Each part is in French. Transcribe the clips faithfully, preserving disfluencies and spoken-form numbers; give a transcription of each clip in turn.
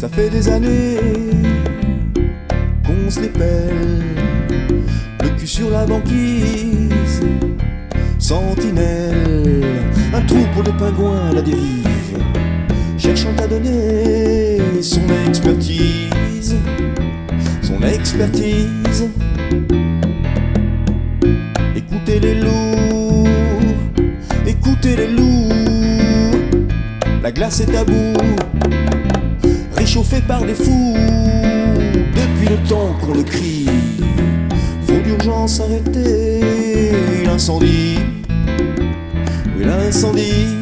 Ça fait des années qu'on se les pèle, le cul sur la banquise, sentinelle, un troupeau de pingouins à la dérive, cherchant à donner son expertise, son expertise. Écoutez les loups, écoutez les loups, la glace est à bout, réchauffée par des fous, depuis le temps qu'on le crie. Faut d'urgence arrêter l'incendie, oui l'incendie.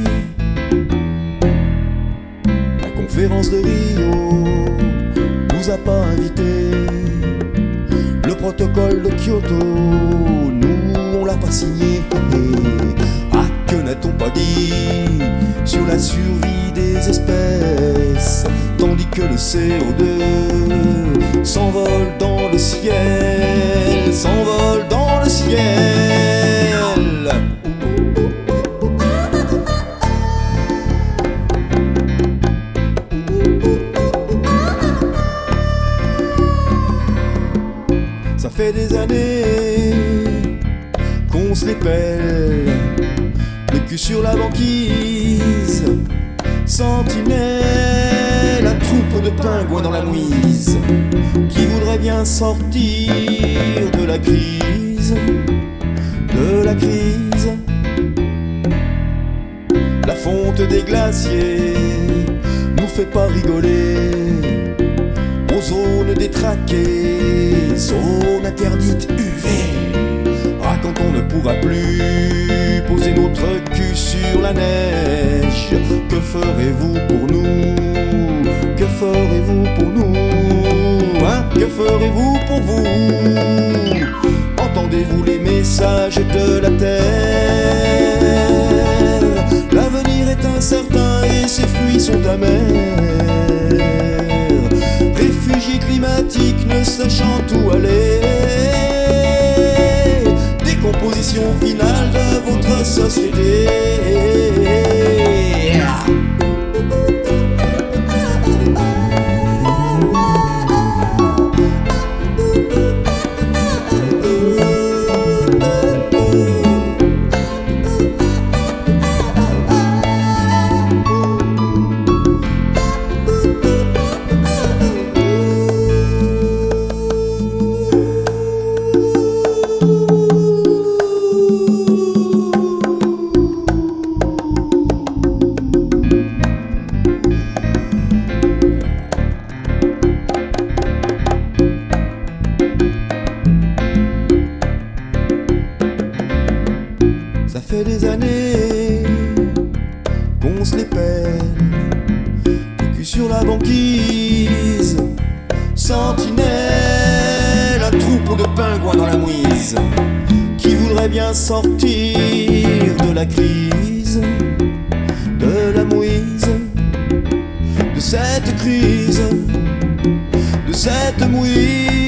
La conférence de Rio nous a pas invités, le protocole de Kyoto, nous on l'a pas signé. Ah, que n'a-t-on pas dit sur la survie des espèces, tandis que le C O deux s'envole dans le ciel, s'envole dans le ciel. Ça fait des années qu'on se les pèle, le cul sur la banquise, sentinelle, un troupeau de pingouins dans la mouise, qui voudrait bien sortir de la crise, de la crise. La fonte des glaciers nous fait pas rigoler, aux zones détraquées, zone interdite U V. Ah, quand on ne pourra plus poser notre cul sur la neige, que ferez-vous pour nous? Que ferez-vous pour nous? Hein? Que ferez-vous pour vous? Entendez-vous les messages de la terre? L'avenir est incertain et ses fruits sont amers. Réfugiés climatiques ne sachant où aller, décomposition finale de votre société. Ça fait des années qu'on se les pèle, le cul sur la banquise, sentinelle, un troupeau de pingouins dans la mouise, qui voudrait bien sortir de la crise, de la mouise, de cette crise, de cette mouise.